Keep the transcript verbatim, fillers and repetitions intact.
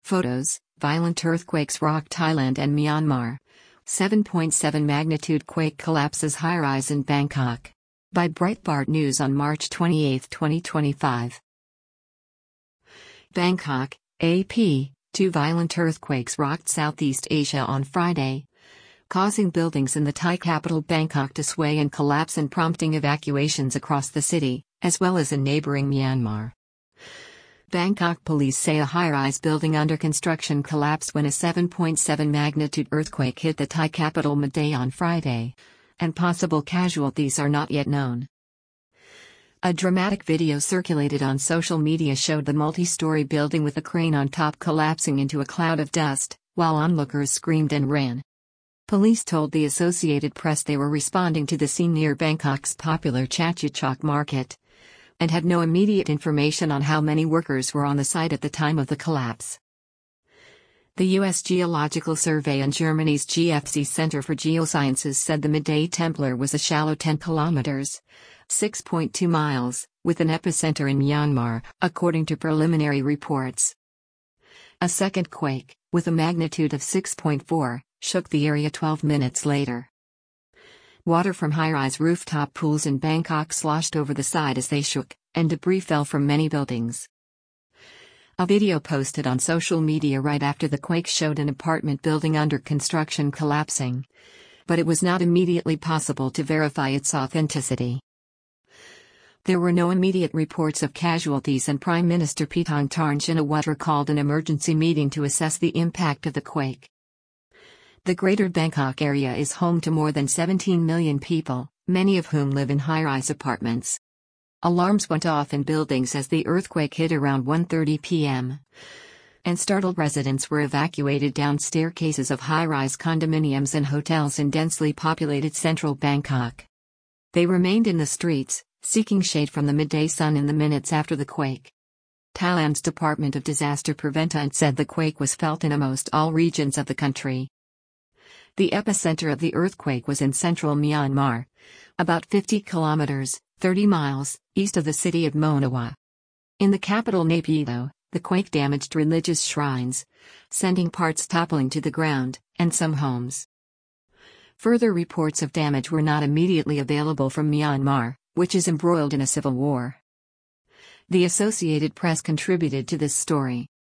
Photos: Violent earthquakes rock Thailand and Myanmar. seven point seven magnitude quake collapses high-rise in Bangkok. By Breitbart News on March twenty-eighth, twenty twenty-five. Bangkok, A P. Two violent earthquakes rocked Southeast Asia on Friday, causing buildings in the Thai capital Bangkok to sway and collapse and prompting evacuations across the city, as well as in neighboring Myanmar. Bangkok police say a high-rise building under construction collapsed when a seven point seven magnitude earthquake hit the Thai capital midday on Friday, and possible casualties are not yet known. A dramatic video circulated on social media showed the multi-story building with a crane on top collapsing into a cloud of dust, while onlookers screamed and ran. Police told the Associated Press they were responding to the scene near Bangkok's popular Chatuchak market, and had no immediate information on how many workers were on the site at the time of the collapse. The U S Geological Survey and Germany's G F C Center for Geosciences said the midday Templar was a shallow ten kilometers, six point two miles, with an epicenter in Myanmar, according to preliminary reports. A second quake, with a magnitude of six point four, shook the area twelve minutes later. Water from high-rise rooftop pools in Bangkok sloshed over the side as they shook, and debris fell from many buildings. A video posted on social media right after the quake showed an apartment building under construction collapsing, but it was not immediately possible to verify its authenticity. There were no immediate reports of casualties, and Prime Minister Paetongtarn Shinawatra called an emergency meeting to assess the impact of the quake. The Greater Bangkok area is home to more than seventeen million people, many of whom live in high-rise apartments. Alarms went off in buildings as the earthquake hit around one thirty p m, and startled residents were evacuated down staircases of high-rise condominiums and hotels in densely populated central Bangkok. They remained in the streets, seeking shade from the midday sun in the minutes after the quake. Thailand's Department of Disaster Prevention said the quake was felt in almost all regions of the country. The epicenter of the earthquake was in central Myanmar, about fifty kilometers, thirty miles, east of the city of Monawa. In the capital Naypyidaw, the quake damaged religious shrines, sending parts toppling to the ground, and some homes. Further reports of damage were not immediately available from Myanmar, which is embroiled in a civil war. The Associated Press contributed to this story.